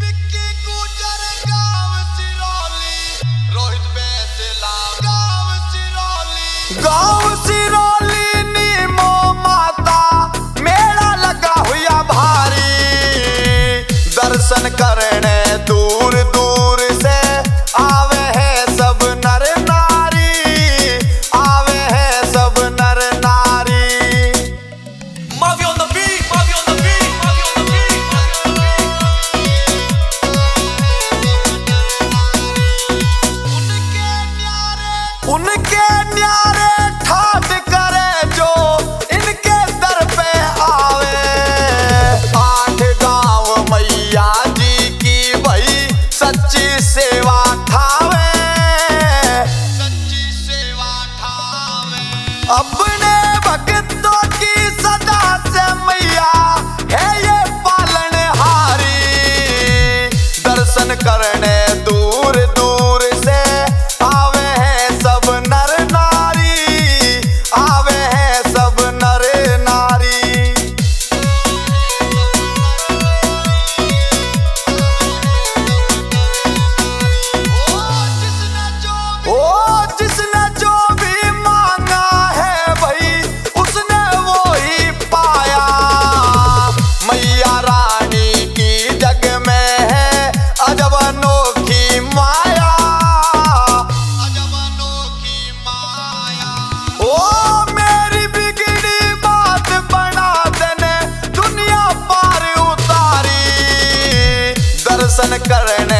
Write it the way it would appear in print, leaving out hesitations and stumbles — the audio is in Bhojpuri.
गाँव सिरोली नीमो माता मेला लगा हुआ भारी। दर्शन करने दूर दूर से आवे है सब नर नारी, आवे है सब नर नारी। Mavi on the beat, Mavi on the beat, Mavi on the beat, Mavi on the beat। उनके न्यारे ठाट करे जो इनके दर पे आवे। 8 गाँव मैया जी की भाई सच्ची सेवा ठावे, सच्ची सेवा ठावे। अपने भक्तों की सदा से मैया है ये पालनहारी। दर्शन करने दूर दूर से आवे हैं सब नर नारी, आवे हैं सब नर नारी। ओ जिसने जो भी मांगा है भाई उसने वो ही पाया। मैया रानी की जग में है अजब अनोखी माया, अजब अनोखी माया। ओ मेरी बिगड़ी बात बना देने दुनिया पार उतारी। दर्शन करने